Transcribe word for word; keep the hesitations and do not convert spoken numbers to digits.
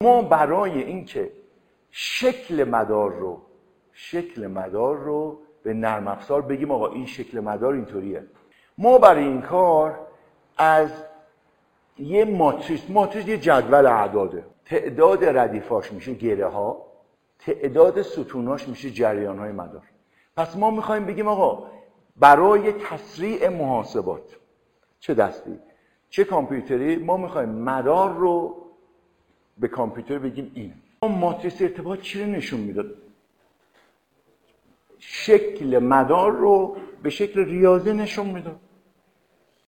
ما برای اینکه شکل مدار رو شکل مدار رو به نرم افزار بگیم آقا این شکل مدار اینطوریه، ما برای این کار از یه ماتریس ماتریس یه جدول اعداده، تعداد ردیفاش میشه گره ها، تعداد ستوناش میشه جریان های مدار. پس ما میخوایم بگیم آقا برای تسریع محاسبات چه دستی چه کامپیوتری ما میخوایم مدار رو به کامپیوتر بگیم این. ماتریس ارتباط چی رو نشون میداد؟ شکل مدار رو به شکل ریاضی نشون میداد.